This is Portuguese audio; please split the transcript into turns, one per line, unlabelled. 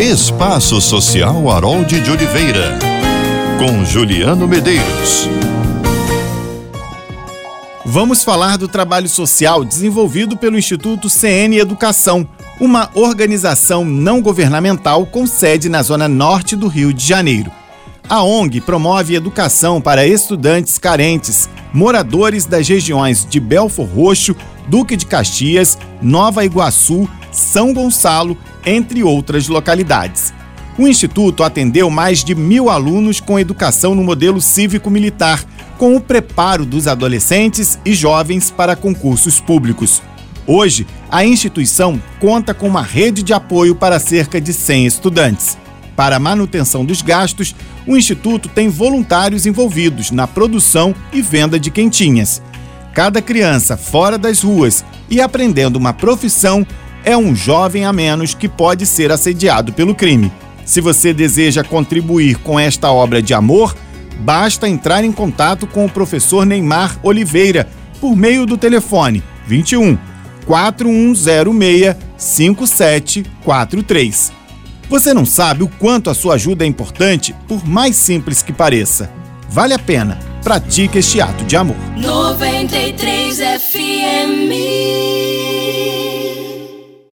Espaço Social Harold de Oliveira, com Juliano Medeiros.
Vamos falar do trabalho social desenvolvido pelo Instituto CN Educação, uma organização não governamental com sede na zona norte do Rio de Janeiro. A ONG promove educação para estudantes carentes, moradores das regiões de Belfor Roxo, Duque de Caxias, Nova Iguaçu, São Gonçalo, entre outras localidades. O Instituto atendeu mais de 1.000 alunos com educação no modelo cívico-militar, com o preparo dos adolescentes e jovens para concursos públicos. Hoje, a instituição conta com uma rede de apoio para cerca de 100 estudantes. Para a manutenção dos gastos, o Instituto tem voluntários envolvidos na produção e venda de quentinhas. Cada criança fora das ruas e aprendendo uma profissão é um jovem a menos que pode ser assediado pelo crime. Se você deseja contribuir com esta obra de amor, basta entrar em contato com o professor Neymar Oliveira por meio do telefone 21 4106 5743. Você não sabe o quanto a sua ajuda é importante, por mais simples que pareça. Vale a pena. Pratique este ato de amor.
93 FM